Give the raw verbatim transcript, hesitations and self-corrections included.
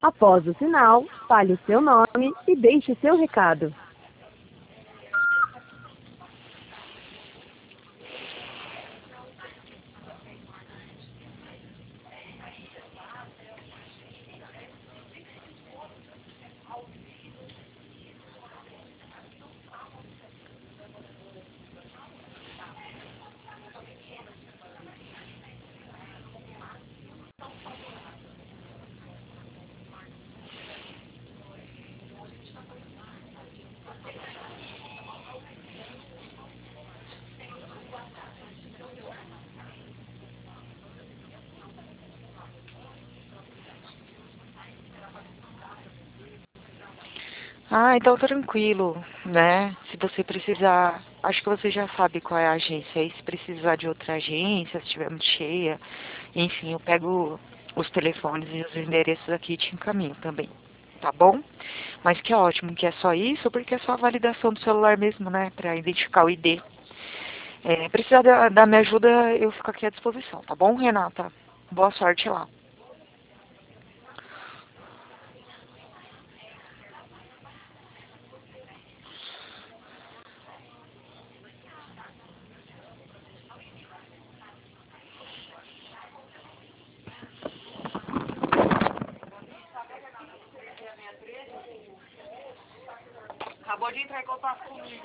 Após o sinal, fale o seu nome e deixe seu recado. Ah, então tranquilo, né? Se você precisar, acho que você já sabe qual é a agência. Aí se precisar de outra agência, se estiver muito cheia, enfim, eu pego os telefones e os endereços aqui e te encaminho também, tá bom? Mas que ótimo, que é só isso, porque é só a validação do celular mesmo, né? Pra identificar o I D. É, precisar da, da minha ajuda, eu fico aqui à disposição, tá bom, Renata? Boa sorte lá. Acabou de entrar em contato comigo.